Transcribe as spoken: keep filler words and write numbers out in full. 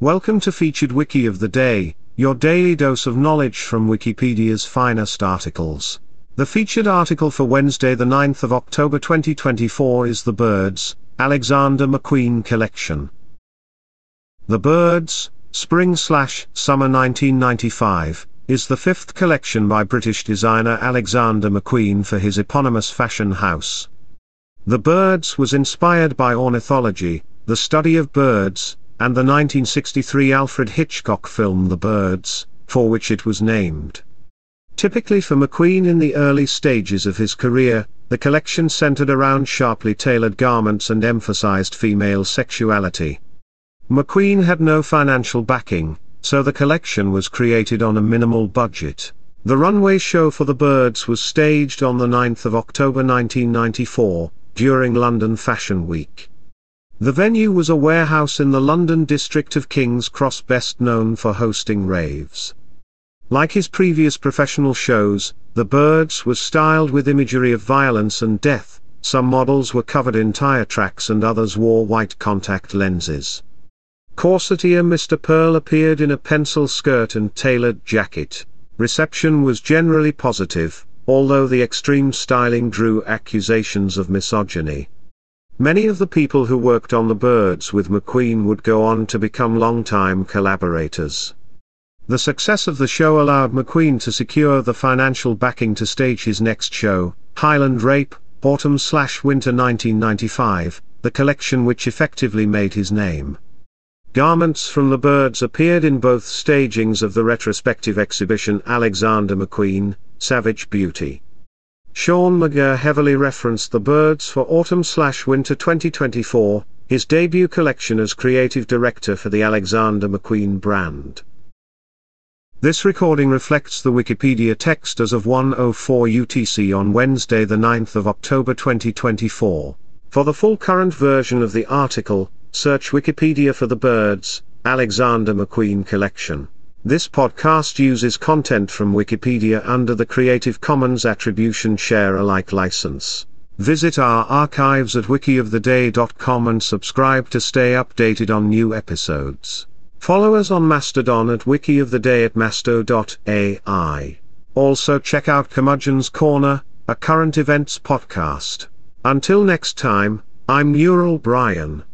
Welcome to Featured Wiki of the Day, your daily dose of knowledge from Wikipedia's finest articles. The featured article for Wednesday the ninth of October twenty twenty-four is The Birds, Alexander McQueen Collection. The Birds, Spring-Summer nineteen ninety-five, is the fifth collection by British designer Alexander McQueen for his eponymous fashion house. The Birds was inspired by ornithology, the study of birds, and the nineteen sixty-three Alfred Hitchcock film The Birds, for which it was named. Typically for McQueen in the early stages of his career, the collection centered around sharply tailored garments and emphasized female sexuality. McQueen had no financial backing, so the collection was created on a minimal budget. The runway show for The Birds was staged on the ninth of October nineteen ninety-four, during London Fashion Week. The venue was a warehouse in the London district of King's Cross, best known for hosting raves. Like his previous professional shows, The Birds was styled with imagery of violence and death. Some models were covered in tire tracks and others wore white contact lenses. Corseteer Mister Pearl appeared in a pencil skirt and tailored jacket. Reception was generally positive, although the extreme styling drew accusations of misogyny. Many of the people who worked on The Birds with McQueen would go on to become longtime collaborators. The success of the show allowed McQueen to secure the financial backing to stage his next show, Highland Rape, Autumn/Winter nineteen ninety-five, the collection which effectively made his name. Garments from The Birds appeared in both stagings of the retrospective exhibition Alexander McQueen, Savage Beauty. Sean McGirr heavily referenced The Birds for Autumn/Winter twenty twenty-four, his debut collection as creative director for the Alexander McQueen brand. This recording reflects the Wikipedia text as of one oh four U T C on Wednesday the ninth of October twenty twenty-four. For the full current version of the article, search Wikipedia for The Birds, Alexander McQueen Collection. This podcast uses content from Wikipedia under the Creative Commons Attribution Share Alike license. Visit our archives at wiki of the day dot com and subscribe to stay updated on new episodes. Follow us on Mastodon at wikioftheday at masto dot A I. Also check out Curmudgeon's Corner, a current events podcast. Until next time, I'm Neural Brian.